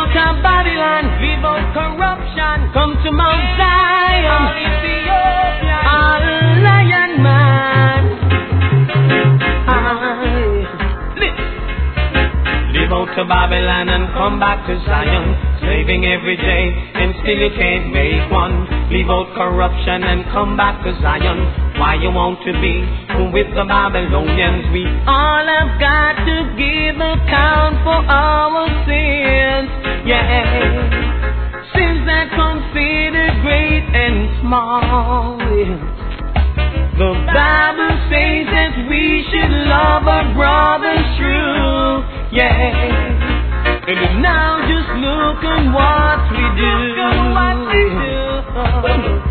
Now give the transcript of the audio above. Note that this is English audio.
out of Babylon, leave out corruption, come to Mount Zion, all Ethiopian, all Lion Man. Leave out to Babylon and come back to Zion, saving every day and still you can't make one. Leave out corruption and come back to Zion. Why you want to be with the Babylonians? We all have got to give account for our sins. Yeah, sins that considered great and small. The Bible says that we should love our brothers true. Yeah, and now just look at what we do.